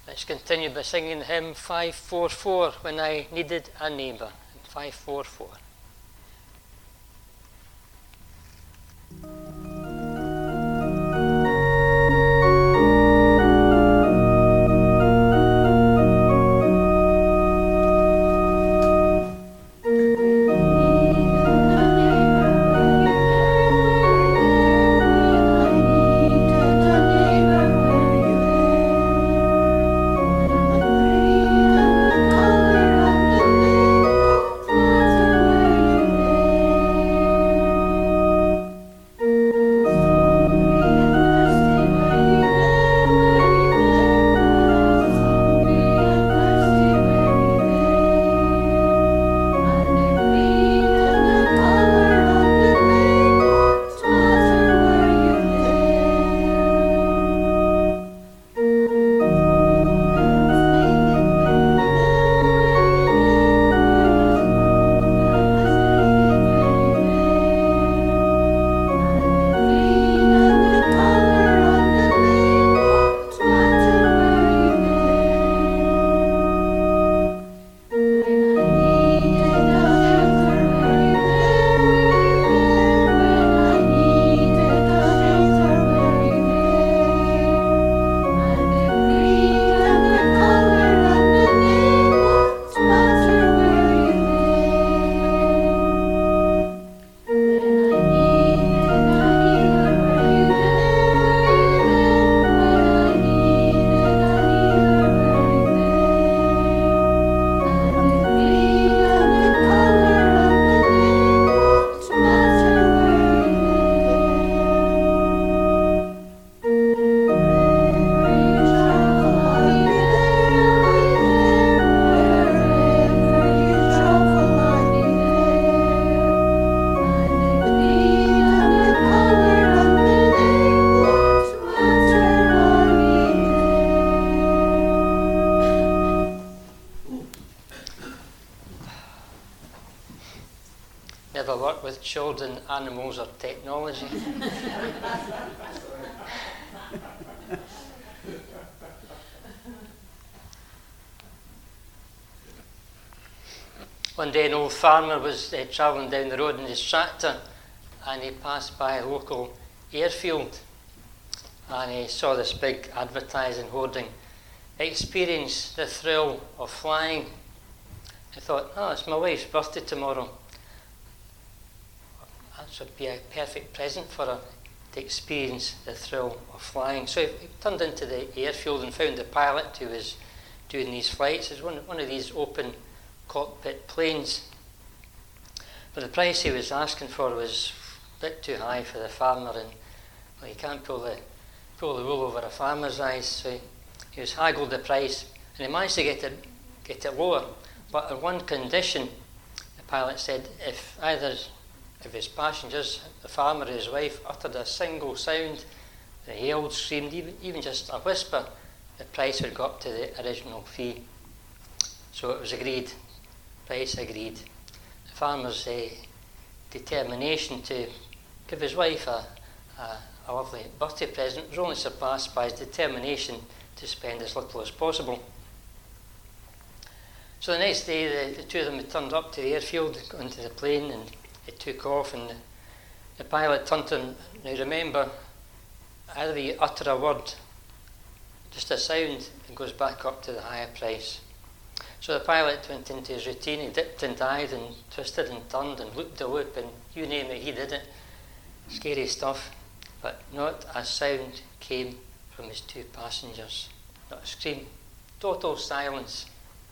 Let's continue by singing hymn 544, When I Needed a Neighbour. 544. Never work with children, animals or technology. One day an old farmer was travelling down the road in his tractor, and he passed by a local airfield, and he saw this big advertising hoarding, "Experience the thrill of flying." He thought, "Oh, it's my wife's birthday tomorrow. That would be a perfect present for her, to experience the thrill of flying." So he turned into the airfield and found the pilot who was doing these flights. It's one of these open cockpit planes. But the price he was asking for was a bit too high for the farmer, and well, you can't pull the wool over a farmer's eyes. So he was haggled the price, and he managed to get it lower. But on one condition, the pilot said, if his passengers, the farmer and his wife, uttered a single sound, they yelled, screamed, even just a whisper, the price would go up to the original fee. So it was agreed, price agreed. The farmer's determination to give his wife a lovely birthday present was only surpassed by his determination to spend as little as possible. So the next day, the two of them had turned up to the airfield, got into the plane, and it took off, and the pilot turned to him, "Now remember, either you utter a word, just a sound, it goes back up to the higher price." So the pilot went into his routine. He dipped and dived and twisted and turned and looped the loop, and you name it, he did it. Scary stuff. But not a sound came from his two passengers. Not a scream. Total silence.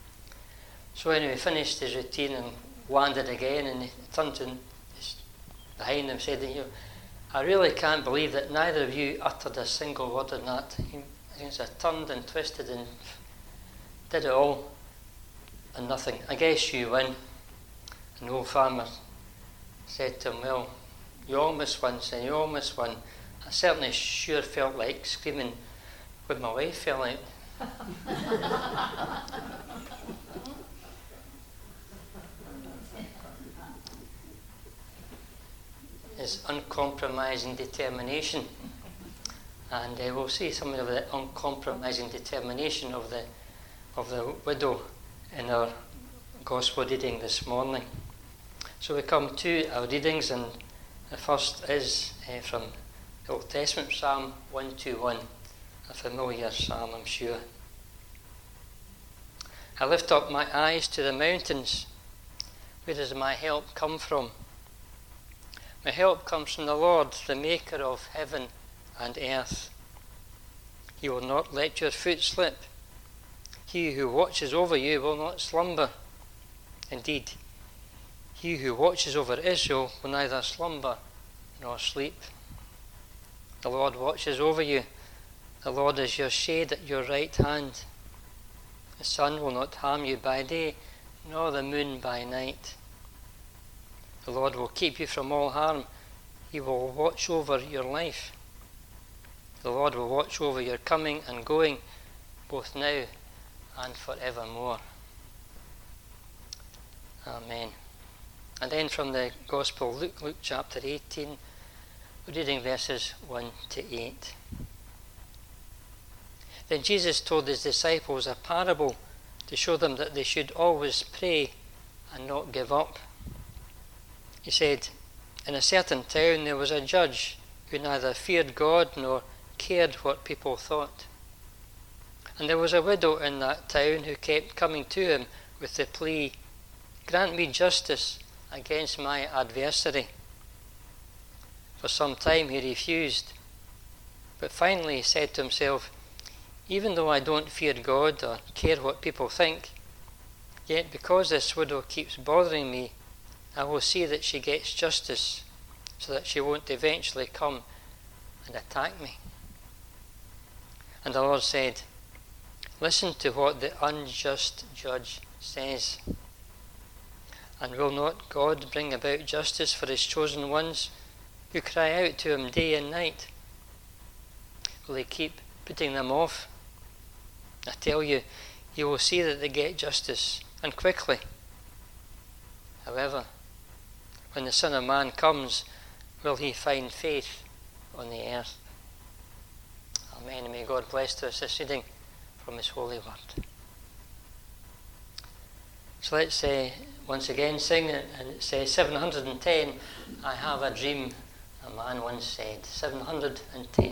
So anyway, he finished his routine and landed again, and he turned to behind him and said, "I really can't believe that neither of you uttered a single word in that." I turned and twisted and did it all and nothing. "I guess you win." And the old farmer said to him, "Well, you almost won, son, you almost won. I certainly sure felt like screaming when my wife fell out." His uncompromising determination. And we'll see some of the uncompromising determination of the widow in our Gospel reading this morning. So we come to our readings, and the first is from the Old Testament, Psalm 121, a familiar psalm, I'm sure. I lift up my eyes to the mountains. Where does my help come from? My help comes from the Lord, the maker of heaven and earth. He will not let your foot slip. He who watches over you will not slumber. Indeed, he who watches over Israel will neither slumber nor sleep. The Lord watches over you. The Lord is your shade at your right hand. The sun will not harm you by day, nor the moon by night. The Lord will keep you from all harm. He will watch over your life. The Lord will watch over your coming and going, both now and forevermore. Amen. And then from the Gospel, Luke chapter 18, reading verses 1 to 8. Then Jesus told his disciples a parable to show them that they should always pray and not give up. He said, in a certain town there was a judge who neither feared God nor cared what people thought. And there was a widow in that town who kept coming to him with the plea, grant me justice against my adversary. For some time he refused, but finally he said to himself, even though I don't fear God or care what people think, yet because this widow keeps bothering me, I will see that she gets justice so that she won't eventually come and attack me. And the Lord said, listen to what the unjust judge says. And will not God bring about justice for his chosen ones who cry out to him day and night? Will he keep putting them off? I tell you, he will see that they get justice, and quickly. However, when the Son of Man comes, will he find faith on the earth? Amen. And may God bless to us this reading from his holy word. So let's once again sing it, and it says 710, I have a dream, a man once said. 710.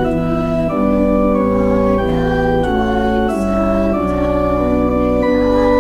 I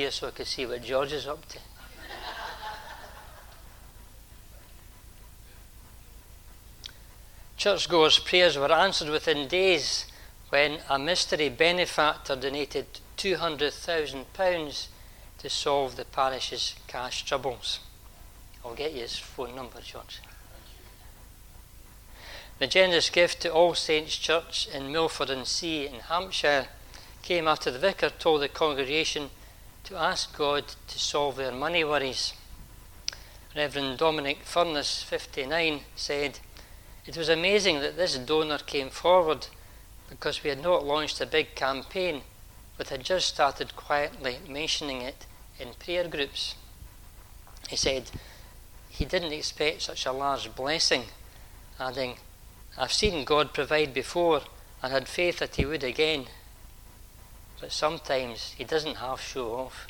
prayer so I could see what George is up to. Churchgoers' prayers were answered within days when a mystery benefactor donated £200,000 to solve the parish's cash troubles. I'll get you his phone number, George. The generous gift to All Saints Church in Milford-on-Sea in Hampshire came after the vicar told the congregation to ask God to solve their money worries. Reverend Dominic Furness, 59, said, "It was amazing that this donor came forward because we had not launched a big campaign, but had just started quietly mentioning it in prayer groups." He said he didn't expect such a large blessing, adding, "I've seen God provide before and had faith that he would again, but sometimes he doesn't half show off."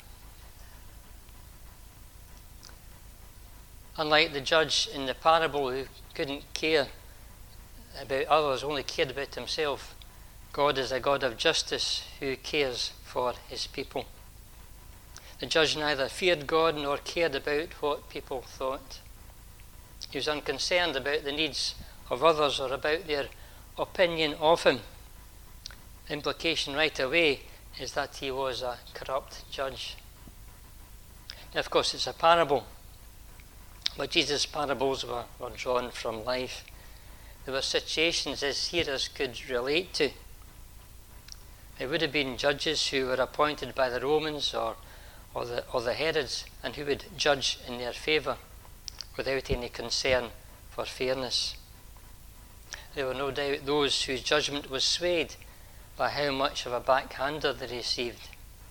Unlike the judge in the parable who couldn't care about others, only cared about himself, God is a God of justice who cares for his people. The judge neither feared God nor cared about what people thought. He was unconcerned about the needs of others or about their opinion of him. The implication right away is that he was a corrupt judge. Now, of course, it's a parable, but Jesus' parables were drawn from life. There were situations his hearers could relate to. It would have been judges who were appointed by the Romans or the Herods and who would judge in their favour without any concern for fairness. There were no doubt those whose judgment was swayed by how much of a backhander they received.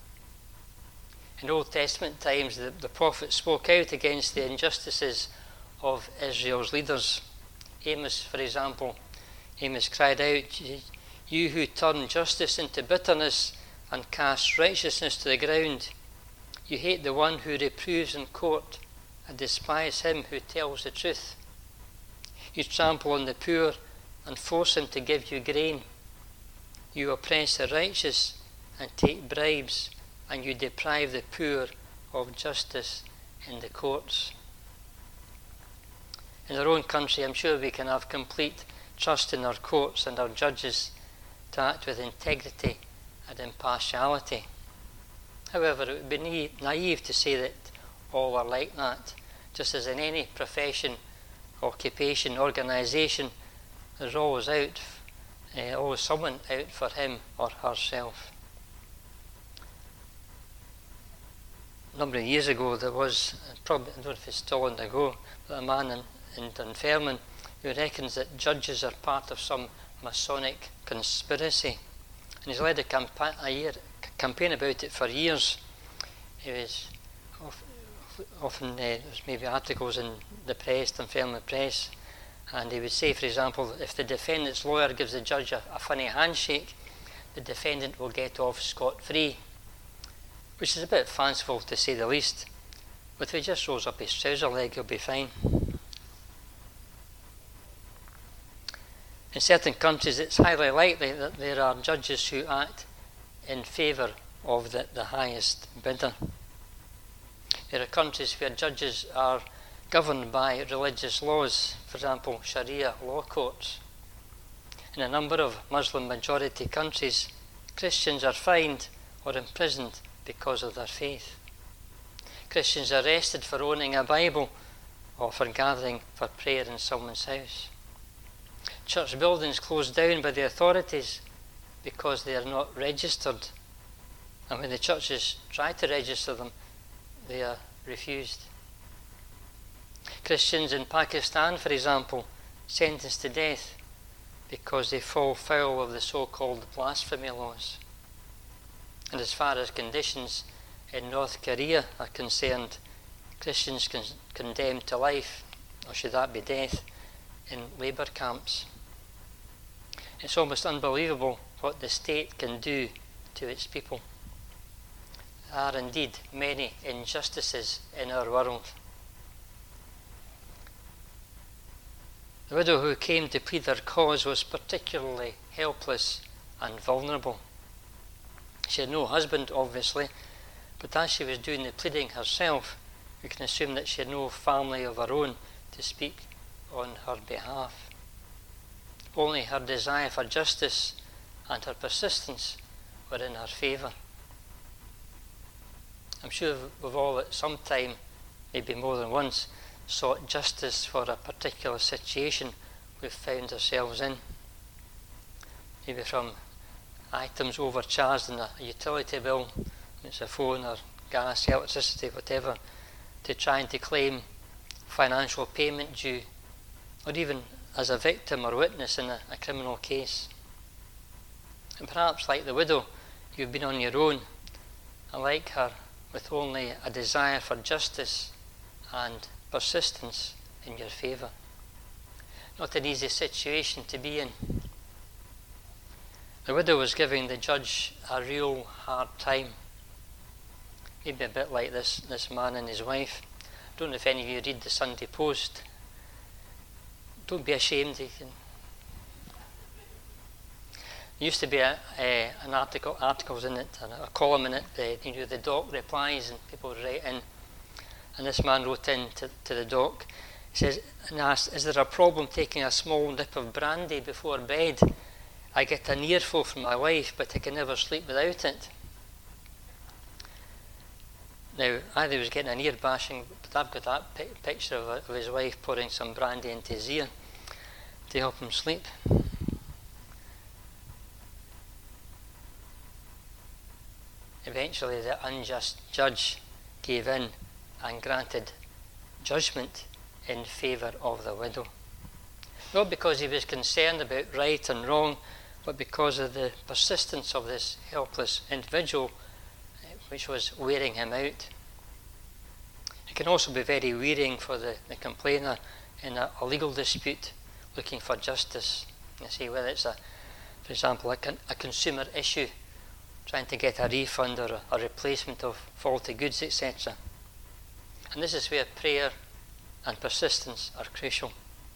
In Old Testament times, the prophet spoke out against the injustices of Israel's leaders. Amos, for example, Amos cried out, "You who turn justice into bitterness and cast righteousness to the ground, you hate the one who reproves in court and despise him who tells the truth. You trample on the poor and force him to give you grain. You oppress the righteous and take bribes, and you deprive the poor of justice in the courts." In our own country, I'm sure we can have complete trust in our courts and our judges to act with integrity and impartiality. However, it would be naive to say that all are like that. Just as in any profession, occupation, organisation, there's always someone out for him or herself. A number of years ago, there was, probably, I don't know if it's still on the go, but a man in Dunfermline who reckons that judges are part of some Masonic conspiracy. And he's led a campaign about it for years. He was often there's maybe articles in the press, Dunfermline Press, and he would say, for example, if the defendant's lawyer gives the judge a funny handshake, the defendant will get off scot-free, which is a bit fanciful to say the least. But if he just rolls up his trouser leg, he'll be fine. In certain countries, it's highly likely that there are judges who act in favour of the highest bidder. There are countries where judges are governed by religious laws, for example, Sharia law courts. In a number of Muslim majority countries, Christians are fined or imprisoned because of their faith. Christians are arrested for owning a Bible or for gathering for prayer in someone's house. Church buildings closed down by the authorities because they are not registered, and when the churches try to register them, they are refused. Christians in Pakistan, for example, sentenced to death because they fall foul of the so-called blasphemy laws. And as far as conditions in North Korea are concerned, Christians condemned to life, or should that be death, in labour camps. It's almost unbelievable what the state can do to its people. There are indeed many injustices in our world. The widow who came to plead her cause was particularly helpless and vulnerable. She had no husband, obviously, But as she was doing the pleading herself, we can assume that she had no family of her own to speak on her behalf. Only her desire for justice and her persistence were in her favour. I'm sure we've all at some time, maybe more than once, sought justice for a particular situation we've found ourselves in. Maybe from items overcharged in a utility bill, it's a phone or gas, electricity, whatever, to trying to claim financial payment due, or even as a victim or witness in a criminal case. And perhaps like the widow, you've been on your own, and like her, with only a desire for justice and persistence in your favour. Not an easy situation to be in. The widow was giving the judge a real hard time. Maybe a bit like this man and his wife. I don't know if any of you read the Sunday Post. Don't be ashamed. There used to be articles in it, and a column in it. The doc replies, and people would write in. And this man wrote in to the doc. He says, and asked, "Is there a problem taking a small nip of brandy before bed? I get an earful from my wife, but I can never sleep without it." Now, either he was getting an ear bashing, but I've got that picture of his wife pouring some brandy into his ear to help him sleep. Eventually, the unjust judge gave in and granted judgment in favour of the widow. Not because he was concerned about right and wrong, but because of the persistence of this helpless individual, which was wearing him out. It can also be very wearying for the complainer in a legal dispute, looking for justice. You see, whether it's, for example, a consumer issue, trying to get a refund or a replacement of faulty goods, etc. And this is where prayer and persistence are crucial.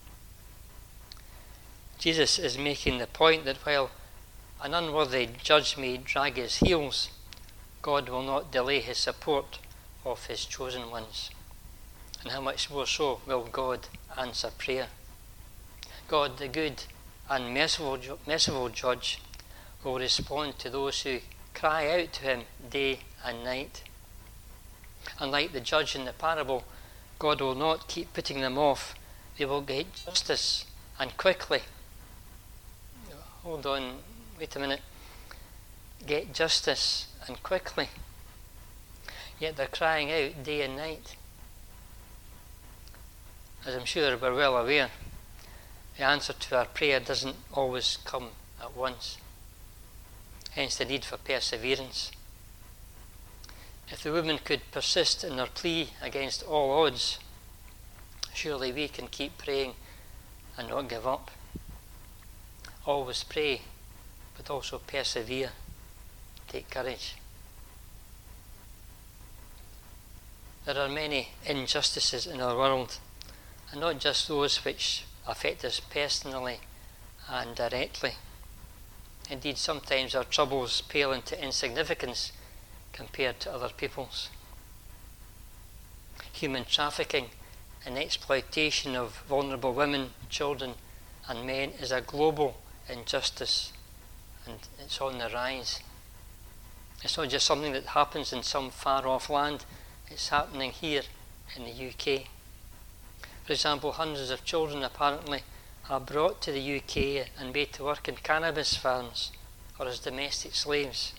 Jesus is making the point that while an unworthy judge may drag his heels, God will not delay his support of his chosen ones. And how much more so will God answer prayer? God, the good and merciful judge, will respond to those who cry out to him day and night. Unlike the judge in the parable, God will not keep putting them off. They will get justice, and quickly. Hold on, wait a minute. Get justice, and quickly. Yet they're crying out day and night. As I'm sure we're well aware, the answer to our prayer doesn't always come at once. Hence the need for perseverance. If the woman could persist in her plea against all odds, surely we can keep praying and not give up. Always pray, but also persevere. Take courage. There are many injustices in our world, and not just those which affect us personally and directly. Indeed, sometimes our troubles pale into insignificance compared to other people's. Human trafficking and exploitation of vulnerable women, children and men is a global injustice, and it's on the rise. It's not just something that happens in some far-off land, it's happening here in the UK. For example, hundreds of children apparently are brought to the UK and made to work in cannabis farms or as domestic slaves.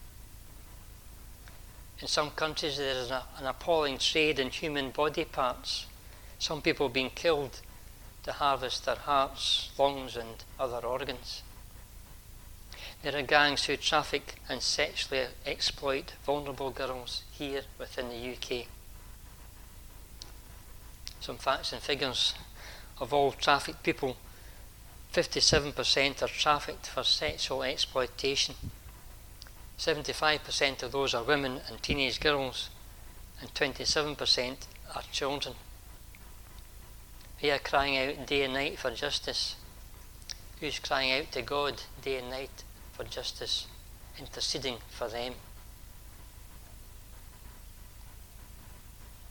In some countries there is an appalling trade in human body parts, some people being killed to harvest their hearts, lungs and other organs. There are gangs who traffic and sexually exploit vulnerable girls here within the UK. Some facts and figures: of all trafficked people, 57% are trafficked for sexual exploitation. 75% of those are women and teenage girls, and 27% are children. We are crying out day and night for justice. Who's crying out to God day and night for justice, interceding for them?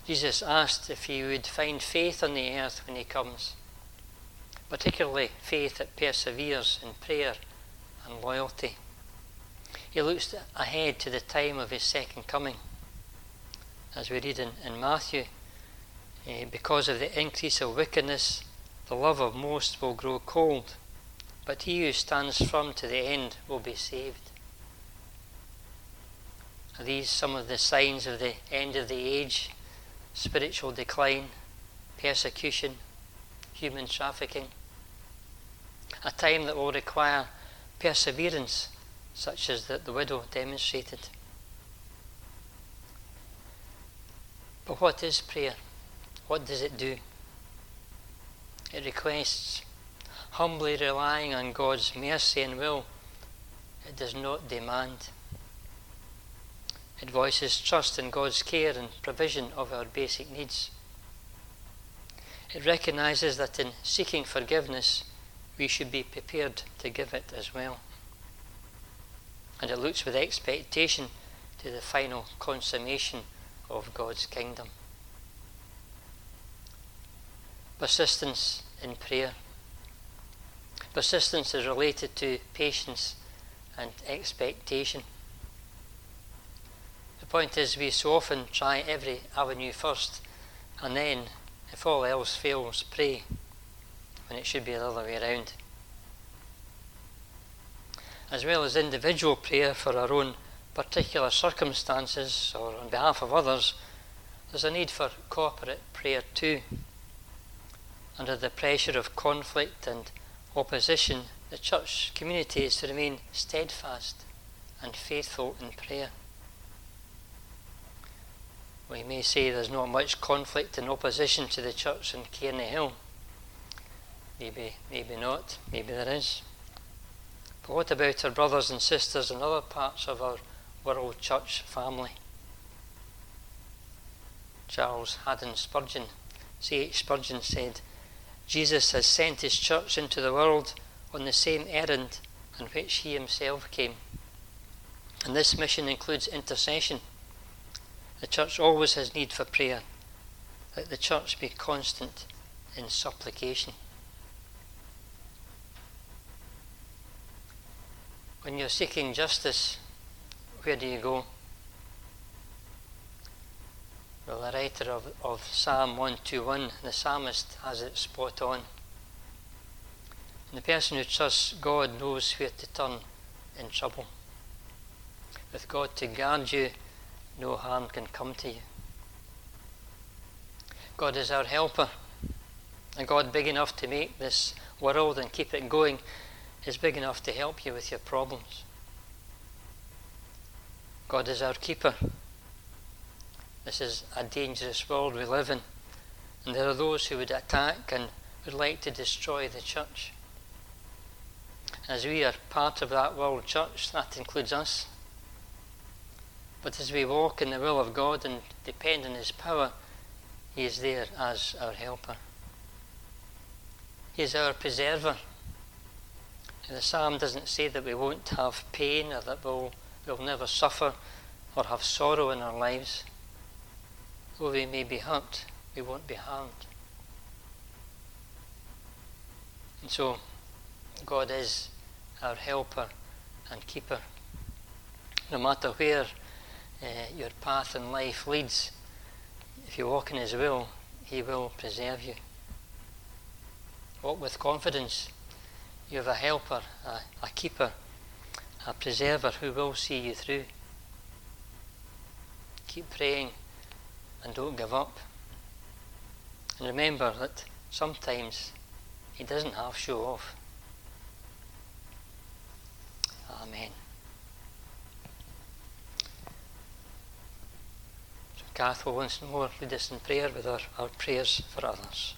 Jesus asked if he would find faith on the earth when he comes, particularly faith that perseveres in prayer and loyalty. He looks ahead to the time of his second coming. As we read in Matthew, because of the increase of wickedness, the love of most will grow cold, but he who stands firm to the end will be saved. Are these some of the signs of the end of the age? Spiritual decline, persecution, human trafficking. A time that will require perseverance, such as that the widow demonstrated. But what is prayer? What does it do? It requests humbly relying on God's mercy and will. It does not demand. It voices trust in God's care and provision of our basic needs. It recognizes that in seeking forgiveness, we should be prepared to give it as well. And it looks with expectation to the final consummation of God's kingdom. Persistence in prayer. Persistence is related to patience and expectation. The point is, we so often try every avenue first, and then, if all else fails, pray, when it should be the other way around. As well as individual prayer for our own particular circumstances or on behalf of others, there's a need for corporate prayer too. Under the pressure of conflict and opposition, the church community is to remain steadfast and faithful in prayer. We may say there's not much conflict and opposition to the church in Cairney Hill. Maybe not, maybe there is. But what about our brothers and sisters in other parts of our world church family? Charles Haddon Spurgeon, C.H. Spurgeon said, Jesus has sent his church into the world on the same errand on which he himself came. And this mission includes intercession. The church always has need for prayer. Let the church be constant in supplication. When you're seeking justice, where do you go? Well, the writer of Psalm 121, the psalmist, has it spot on. And the person who trusts God knows where to turn in trouble. With God to guard you, no harm can come to you. God is our helper. A God big enough to make this world and keep it going is big enough to help you with your problems. God is our keeper. This is a dangerous world we live in, and there are those who would attack and would like to destroy the church. As we are part of that world church, that includes us. But as we walk in the will of God and depend on his power, he is there as our helper. He is our preserver. And the psalm doesn't say that we won't have pain or that we'll never suffer or have sorrow in our lives. Though we may be hurt, we won't be harmed. And so, God is our helper and keeper. No matter where your path in life leads, if you walk in his will, he will preserve you. Walk with confidence. You have a helper, a keeper, a preserver who will see you through. Keep praying and don't give up. And remember that sometimes he doesn't half show off. Amen. So Kath will once more lead us in prayer with our prayers for others.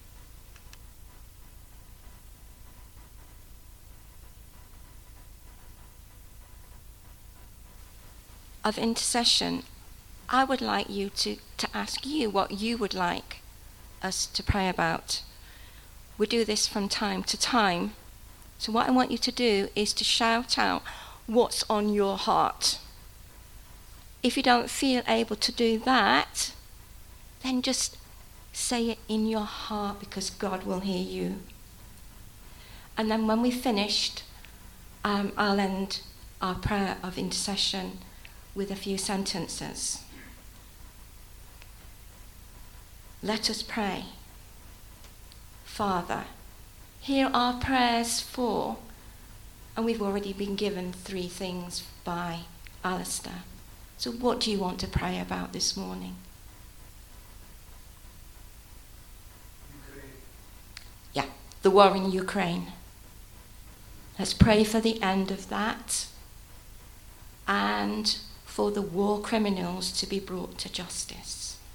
Of intercession, I would like you to ask you what you would like us to pray about. We do this from time to time. So what I want you to do is to shout out what's on your heart. If you don't feel able to do that, then just say it in your heart, because God will hear you. And then when we've finished, I'll end our prayer of intercession with a few sentences. Let us pray. Father, hear our prayers for, and we've already been given 3 things by Alistair. So what do you want to pray about this morning? Ukraine. Yeah, the war in Ukraine. Let's pray for the end of that and for the war criminals to be brought to justice.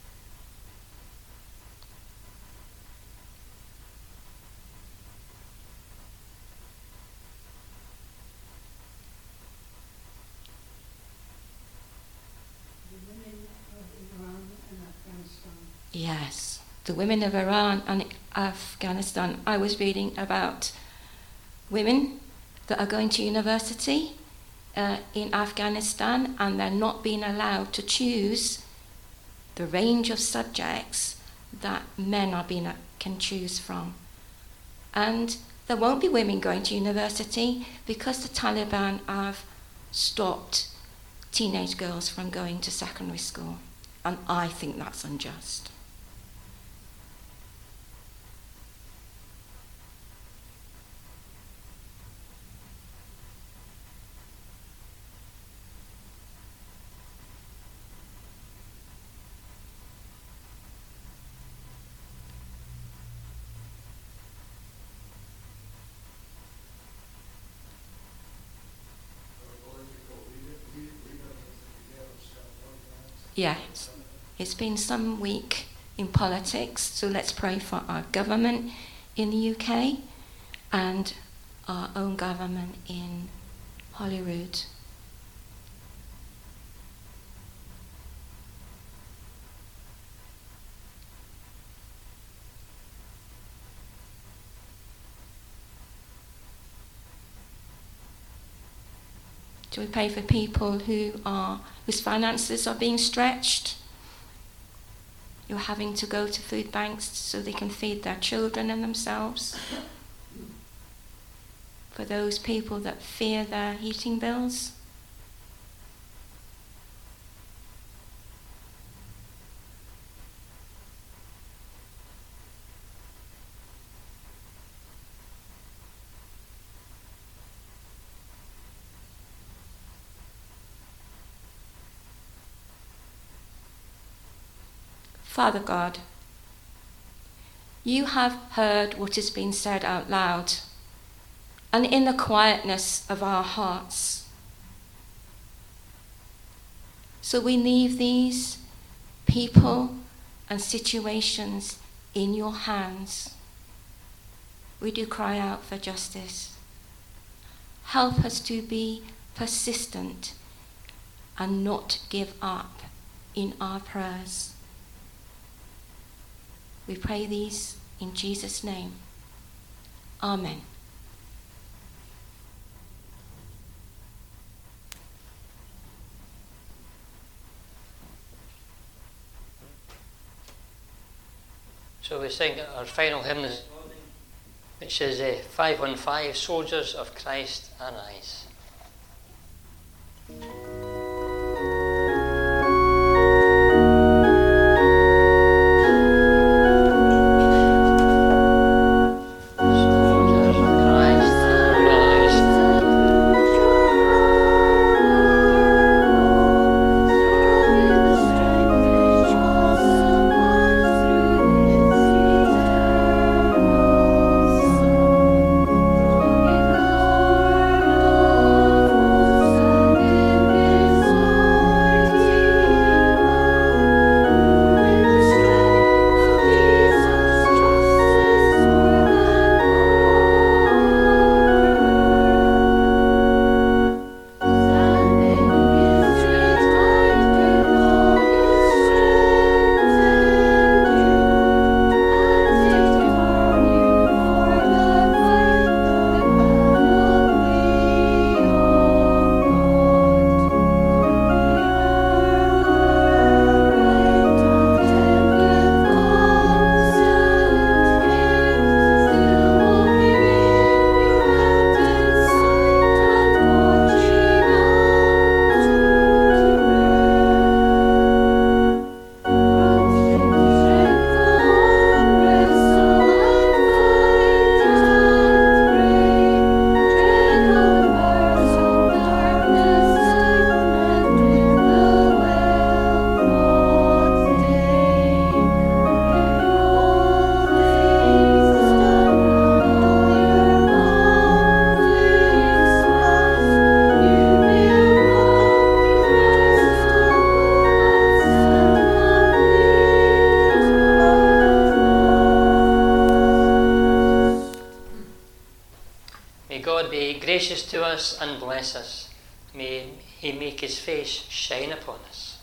Yes, the women of Iran and Afghanistan. I was reading about women that are going to university in Afghanistan, and they're not being allowed to choose the range of subjects that men can choose from. And there won't be women going to university because the Taliban have stopped teenage girls from going to secondary school. And I think that's unjust. Yes, it's been some week in politics, so let's pray for our government in the UK and our own government in Holyrood. Do we pray for people whose finances are being stretched, who are having to go to food banks so they can feed their children and themselves? For those people that fear their heating bills? Father God, you have heard what has been said out loud, and in the quietness of our hearts. So we leave these people and situations in your hands. We do cry out for justice. Help us to be persistent and not give up in our prayers. We pray these in Jesus' name. Amen. So we sing our final hymn, which is 515, Soldiers of Christ Arise. Oh us and bless us. May he make his face shine upon us.